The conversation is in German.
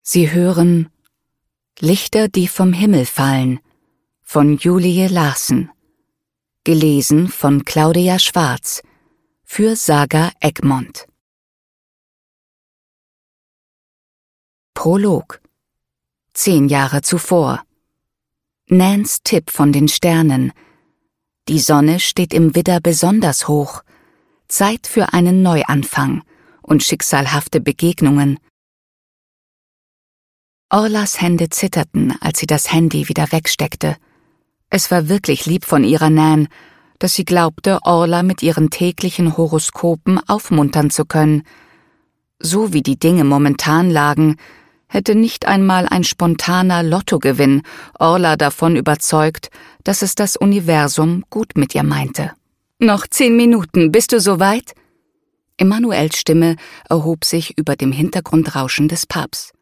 Sie hören Lichter, die vom Himmel fallen von Julie Larsen. Gelesen von Claudia Schwarz für Saga Egmont. Prolog. 10 Jahre zuvor. Nans Tipp von den Sternen. Die Sonne steht im Widder besonders hoch. Zeit für einen Neuanfang und schicksalhafte Begegnungen. Orlas Hände zitterten, als sie das Handy wieder wegsteckte. Es war wirklich lieb von ihrer Nan, dass sie glaubte, Orla mit ihren täglichen Horoskopen aufmuntern zu können. So wie die Dinge momentan lagen, hätte nicht einmal ein spontaner Lottogewinn Orla davon überzeugt, dass es das Universum gut mit ihr meinte. »Noch 10 Minuten, bist du soweit?« Emanuels Stimme erhob sich über dem Hintergrundrauschen des Pubs.